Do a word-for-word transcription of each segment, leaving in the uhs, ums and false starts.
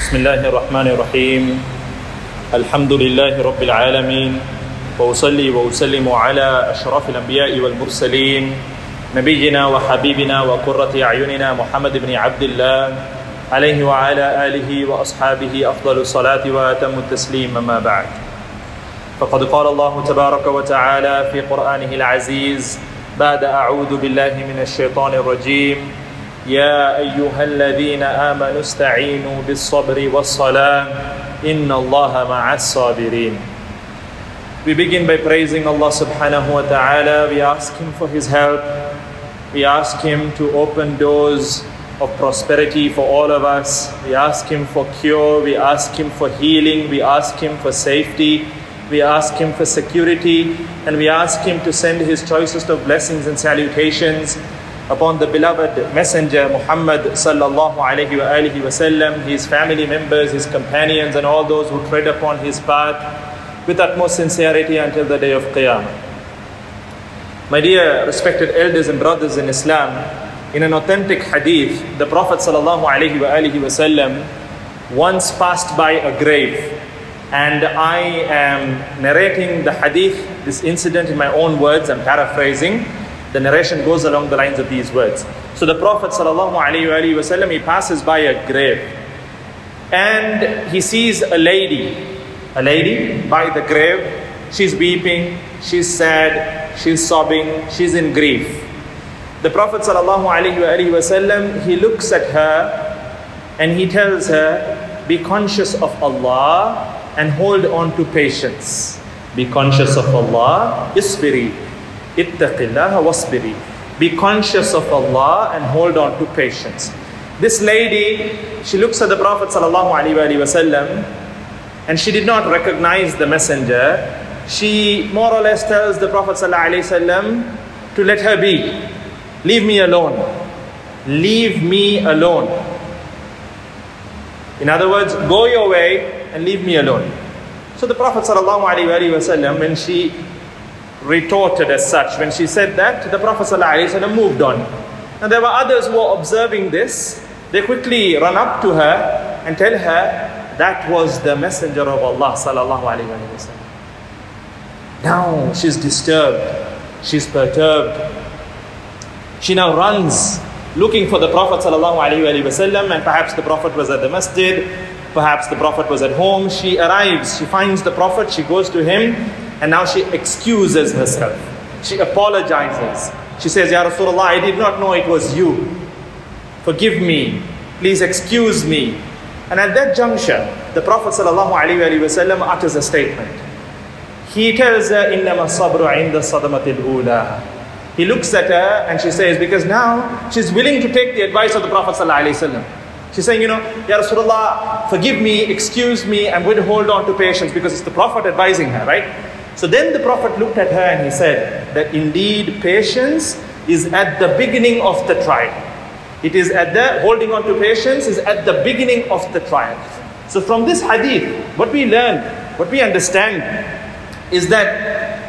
بسم الله الرحمن الرحيم الحمد لله رب العالمين وأصلي وأسلم على أشرف الأنبياء والمرسلين نبينا وحبيبنا وقرة أعيننا محمد بن عبد الله عليه وعلى آله وأصحابه أفضل الصلاة وأتم التسليم أما بعد فقد قال الله تبارك وتعالى في قرآنه العزيز بعد أعوذ بالله من الشيطان الرجيم يا أيها الذين آمنوا استعينوا بالصبر والصلاة إن الله مع الصابرين. We begin by praising Allah subhanahu wa ta'ala. We ask Him for His help. We ask Him to open doors of prosperity for all of us. We ask Him for cure. We ask Him for healing. We ask Him for safety. We ask Him for security. And we ask Him to send His choicest of blessings and salutations upon the beloved messenger Muhammad sallallahu alayhi wa alihi wa sallam, his family members, his companions, and all those who tread upon his path with utmost sincerity until the day of Qiyamah. My dear respected elders and brothers in Islam, in an authentic hadith, the Prophet sallallahu alayhi wa alihi wa sallam once passed by a grave. And I am narrating the hadith, this incident in my own words, I'm paraphrasing. The narration goes along the lines of these words. So the Prophet sallallahu alaihi wasallam, he passes by a grave and he sees a lady, a lady by the grave. She's weeping, she's sad, she's sobbing, she's in grief. The Prophet sallallahu alaihi wasallam, he looks at her and he tells her, be conscious of Allah and hold on to patience. Be conscious of Allah, isbiri. Ittaqillaha wasbiri. Be conscious of Allah and hold on to patience. This lady, she looks at the Prophet sallallahu alaihi wasallam and she did not recognize the messenger. She more or less tells the Prophet sallallahu alaihi wasallam to let her be. Leave me alone. Leave me alone. In other words, go your way and leave me alone. So the Prophet sallallahu alaihi wasallam, when she retorted as such, when she said that, the Prophet ﷺ moved on. And there were others who were observing this. They quickly run up to her and tell her that was the messenger of Allah ﷺ. Now she's disturbed, she's perturbed. She now runs looking for the Prophet ﷺ, and perhaps the Prophet was at the masjid, perhaps the Prophet was at home. She arrives, she finds the Prophet, she goes to him, and now she excuses herself. She apologizes. She says, Ya Rasulullah, I did not know it was you. Forgive me. Please excuse me. And at that juncture, the Prophet ﷺ utters a statement. He tells her, إِنَّمَا الصَّبْرُ عِنْدَ الصَّدْمَةِ الْأُولَى. He looks at her and she says, because now she's willing to take the advice of the Prophet ﷺ. She's saying, you know, Ya Rasulullah, forgive me, excuse me, I'm going to hold on to patience because it's the Prophet advising her, right? So then the Prophet looked at her and he said that indeed patience is at the beginning of the trial. It is at the, holding on to patience is at the beginning of the trial. So from this hadith, what we learn, what we understand is that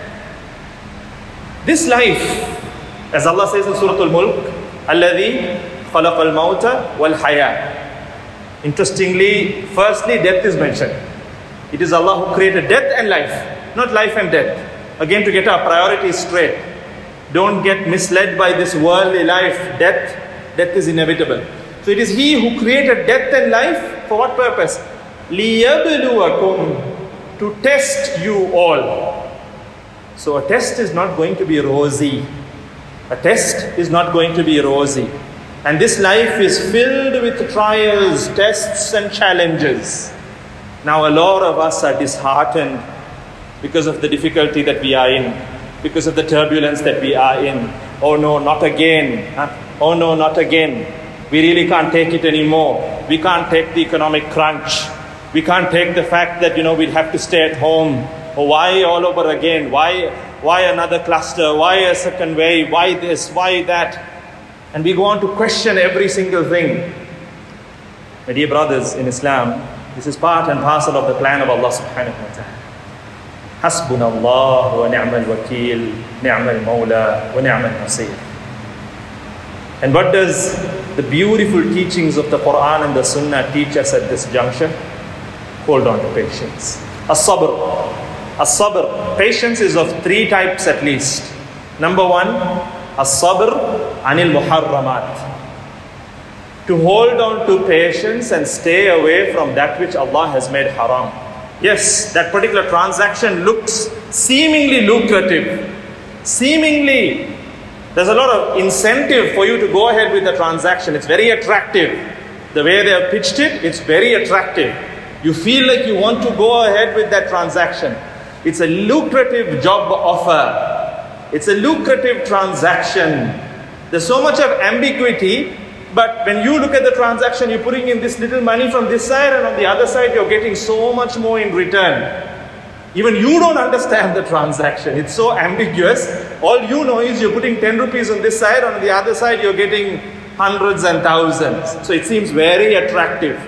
this life, as Allah says in Surah Al-Mulk, الَّذِي خَلَقَ الْمَوْتَ وَالْحَيَاةِ. Interestingly, firstly, death is mentioned. It is Allah who created death and life. Not life and death. Again, to get our priorities straight. Don't get misled by this worldly life. Death, death is inevitable. So it is He who created death and life. For what purpose? لِيَبْلُوَكُمْ. To test you all. So a test is not going to be rosy. A test is not going to be rosy. And this life is filled with trials, tests and challenges. Now a lot of us are disheartened because of the difficulty that we are in, because of the turbulence that we are in. Oh no, not again. Huh? Oh no, not again. We really can't take it anymore. We can't take the economic crunch. We can't take the fact that, you know, we'd have to stay at home. Oh, why all over again? Why, why another cluster? Why a second wave? Why this? Why that? And we go on to question every single thing. My dear brothers in Islam, this is part and parcel of the plan of Allah subhanahu wa ta'ala. حسبنا الله ونعم الوكيل نعم المولى ونعم النصير. And what does the beautiful teachings of the Quran and the Sunnah teach us at this juncture? Hold on to patience. As-sabr. As-sabr. Patience is of three types at least. Number one, as-sabr anil muharramat. To hold on to patience and stay away from that which Allah has made haram. Yes, that particular transaction looks seemingly lucrative. Seemingly, there's a lot of incentive for you to go ahead with the transaction. It's very attractive. The way they have pitched it, it's very attractive. You feel like you want to go ahead with that transaction. It's a lucrative job offer. It's a lucrative transaction. There's so much of ambiguity, but when you look at the transaction, you're putting in this little money from this side, and on the other side, you're getting so much more in return. Even you don't understand the transaction. It's so ambiguous. All you know is you're putting ten rupees on this side, on the other side, you're getting hundreds and thousands. So it seems very attractive.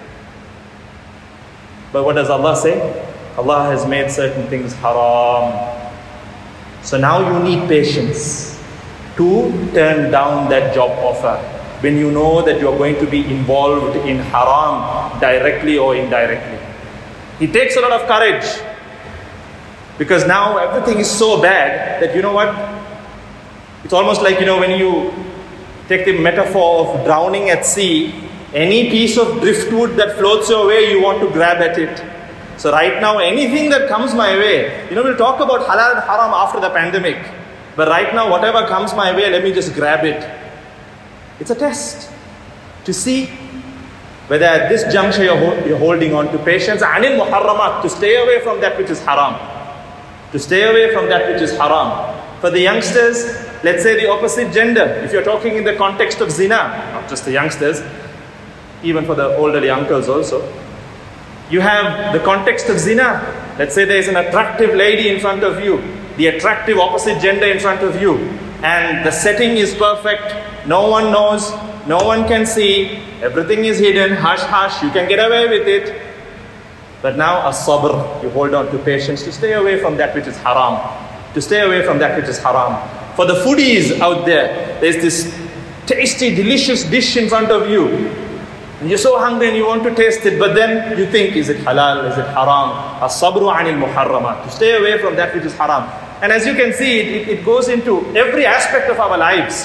But what does Allah say? Allah has made certain things haram. So now you need patience to turn down that job offer when you know that you're going to be involved in haram directly or indirectly. It takes a lot of courage, because now everything is so bad that, you know what, it's almost like, you know, when you take the metaphor of drowning at sea, any piece of driftwood that floats your way, you want to grab at it. So right now, anything that comes my way, you know, we'll talk about halal and haram after the pandemic, but right now, whatever comes my way, let me just grab it. It's a test to see whether at this juncture you're, ho you're holding on to patience. Anil muharramat, to stay away from that which is haram. To stay away from that which is haram. For the youngsters, let's say the opposite gender. If you're talking in the context of zina, not just the youngsters, even for the elderly uncles also. You have the context of zina. Let's say there's an attractive lady in front of you, the attractive opposite gender in front of you, and the setting is perfect. No one knows, no one can see, everything is hidden, hush hush, you can get away with it. But now as-sabr, you hold on to patience to stay away from that which is haram. To stay away from that which is haram. For the foodies out there, there's this tasty, delicious dish in front of you. And you're so hungry and you want to taste it, but then you think, is it halal, is it haram? As-sabru anil muharramat. To stay away from that which is haram. And as you can see, it, it, it goes into every aspect of our lives.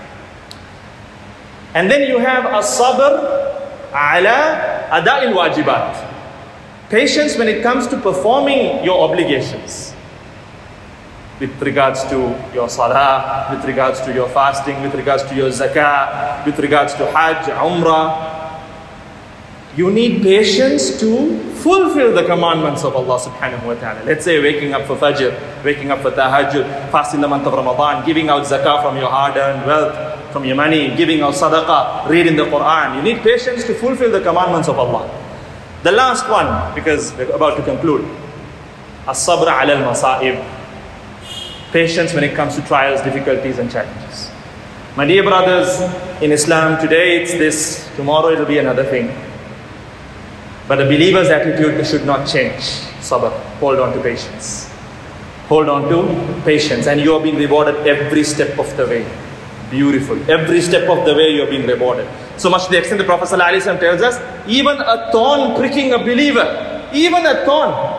And then you have as-sabr ala ada'il wajibat. Patience when it comes to performing your obligations. With regards to your salah, with regards to your fasting, with regards to your zakah, with regards to hajj, umrah. You need patience to fulfill the commandments of Allah subhanahu wa ta'ala. Let's say waking up for fajr, waking up for tahajjud, fasting the month of Ramadan, giving out zakah from your hard-earned wealth, from your money, giving out sadaqah, reading the Quran. You need patience to fulfill the commandments of Allah. The last one, because we're about to conclude, as-sabr ala al-masa'ib. Patience when it comes to trials, difficulties and challenges. My dear brothers in Islam, today it's this, tomorrow it'll be another thing. But a believer's attitude should not change. Sabr, hold on to patience. Hold on to patience, and you are being rewarded every step of the way. Beautiful. Every step of the way you are being rewarded. So much to the extent the Prophet ﷺ tells us, even a thorn pricking a believer, even a thorn.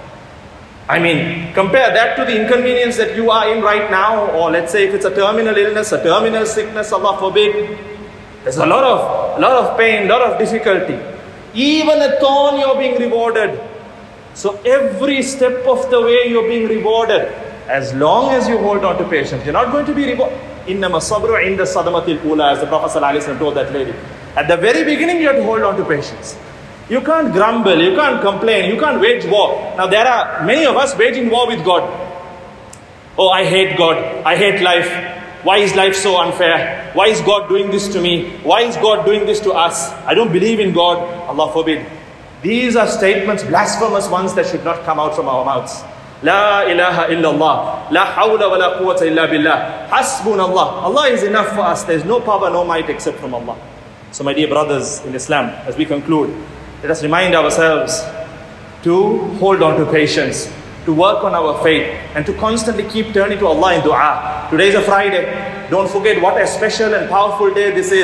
I mean, compare that to the inconvenience that you are in right now, or let's say if it's a terminal illness, a terminal sickness, Allah forbid. There's a lot of, a lot of pain, a lot of difficulty. Even a thorn you're being rewarded. So every step of the way you're being rewarded. As long as you hold on to patience, you're not going to be rewarded. Innama sabru inda sadamatil ula, as the Prophet ﷺ told that lady. At the very beginning you have to hold on to patience. You can't grumble, you can't complain, you can't wage war. Now there are many of us waging war with God. Oh, I hate God, I hate life. Why is life so unfair? Why is God doing this to me? Why is God doing this to us? I don't believe in God. Allah forbid. These are statements, blasphemous ones, that should not come out from our mouths. La ilaha illallah. La hawla wa la quwwata illa billah. Hasbunallah. Allah is enough for us. There is no power, no might except from Allah. So my dear brothers in Islam, as we conclude, let us remind ourselves to hold on to patience, to work on our faith, and to constantly keep turning to Allah in dua. Today is a Friday. Don't forget what a special and powerful day this is.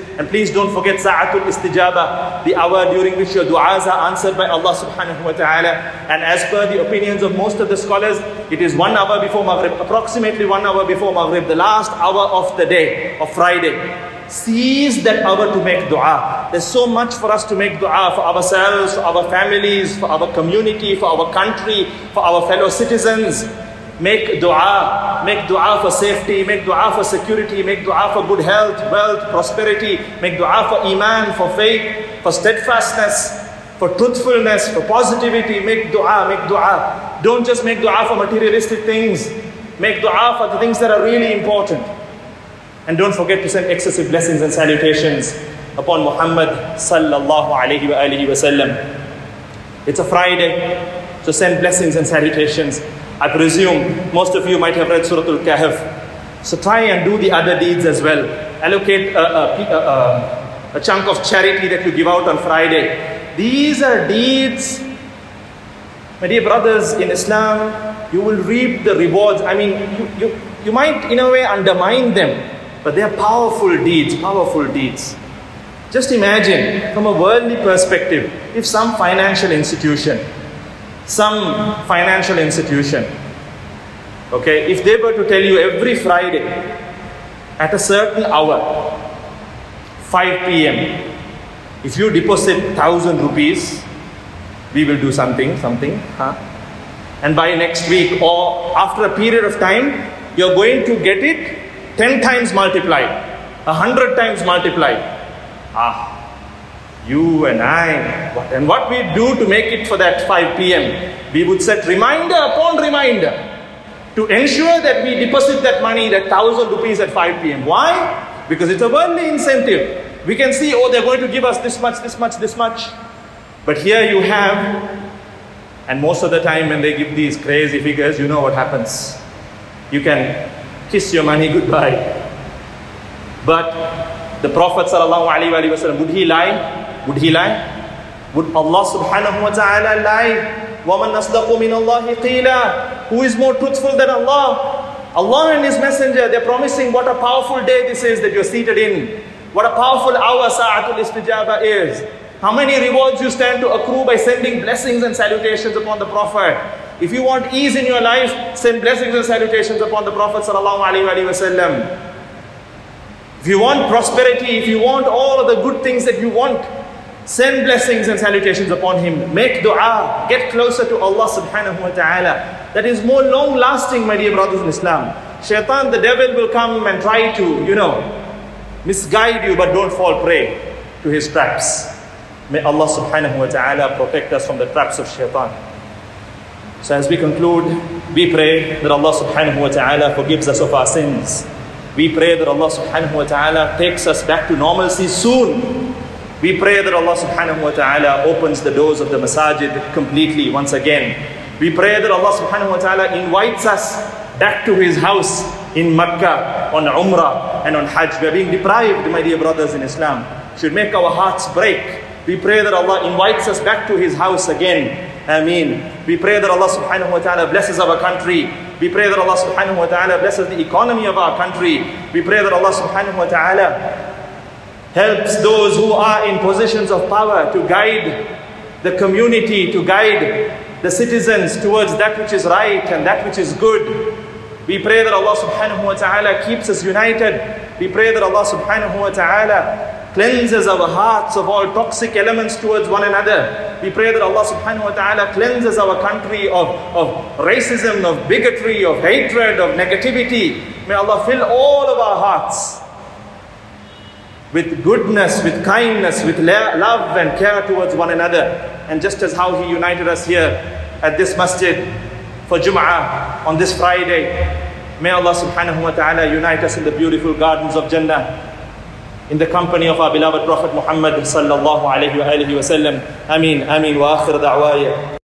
And please don't forget Sa'atul Istijaba, the hour during which your du'as are answered by Allah subhanahu wa ta'ala. And as per the opinions of most of the scholars, it is one hour before Maghrib, approximately one hour before Maghrib, the last hour of the day, of Friday. Seize that hour to make dua. There's so much for us to make dua for ourselves, for our families, for our community, for our country, for our fellow citizens. Make dua, make dua for safety, make dua for security, make dua for good health, wealth, prosperity, make dua for iman, for faith, for steadfastness, for truthfulness, for positivity. Make dua, make dua. Don't just make dua for materialistic things. Make dua for the things that are really important. And don't forget to send excessive blessings and salutations upon Muhammad sallallahu alayhi wa alihi wa sallam. It's a Friday, so send blessings and salutations. I presume most of you might have read Surah Al-Kahf. So try and do the other deeds as well. Allocate a, a, a, a chunk of charity that you give out on Friday. These are deeds, my dear brothers in Islam, you will reap the rewards. I mean, you, you, you might in a way undermine them, but they are powerful deeds, powerful deeds. Just imagine from a worldly perspective, if some financial institution, some financial institution, okay, if they were to tell you every Friday at a certain hour, five p m, if you deposit one thousand rupees, we will do something, something, huh? And by next week or after a period of time, you're going to get it ten times multiplied, a hundred times multiplied. Ah. You and I, what, and what we do to make it for that five p m, we would set reminder upon reminder to ensure that we deposit that money, that thousand rupees at five p m. Why? Because it's a worldly incentive. We can see, oh, they're going to give us this much, this much, this much. But here you have, and most of the time when they give these crazy figures, you know what happens. You can kiss your money goodbye. But the Prophet sallallahu alaihi wasallam, would he lie? Would he lie? Would Allah subhanahu wa ta'ala lie? وَمَنْ أَصْدَقُ مِنَ اللَّهِ قِيلًا. Who is more truthful than Allah? Allah and His Messenger, they're promising what a powerful day this is that you're seated in. What a powerful hour Sa'atul Istijaba is. How many rewards you stand to accrue by sending blessings and salutations upon the Prophet. If you want ease in your life, send blessings and salutations upon the Prophet sallallahu alaihi wasallam. If you want prosperity, if you want all of the good things that you want, send blessings and salutations upon him. Make dua. Get closer to Allah subhanahu wa ta'ala. That is more long lasting, my dear brothers in Islam. Shaitan, the devil, will come and try to, you know, misguide you, but don't fall prey to his traps. May Allah subhanahu wa ta'ala protect us from the traps of shaitan. So as we conclude, we pray that Allah subhanahu wa ta'ala forgives us of our sins. We pray that Allah subhanahu wa ta'ala takes us back to normalcy soon. We pray that Allah subhanahu wa ta'ala opens the doors of the masajid completely once again. We pray that Allah subhanahu wa ta'ala invites us back to His house in Makkah on Umrah and on Hajj. We are being deprived, my dear brothers in Islam. Should make our hearts break. We pray that Allah invites us back to His house again. Ameen. We pray that Allah subhanahu wa ta'ala blesses our country. We pray that Allah subhanahu wa ta'ala blesses the economy of our country. We pray that Allah subhanahu wa ta'ala helps those who are in positions of power to guide the community, to guide the citizens towards that which is right and that which is good. We pray that Allah subhanahu wa ta'ala keeps us united. We pray that Allah subhanahu wa ta'ala cleanses our hearts of all toxic elements towards one another. We pray that Allah subhanahu wa ta'ala cleanses our country of, of racism, of bigotry, of hatred, of negativity. May Allah fill all of our hearts with goodness, with kindness, with love and care towards one another. And just as how He united us here at this masjid for Jum'ah on this Friday, may Allah subhanahu wa ta'ala unite us in the beautiful gardens of Jannah, in the company of our beloved Prophet Muhammad sallallahu alayhi wa alihi wa sallam. Ameen, ameen, wa akhir da'waya.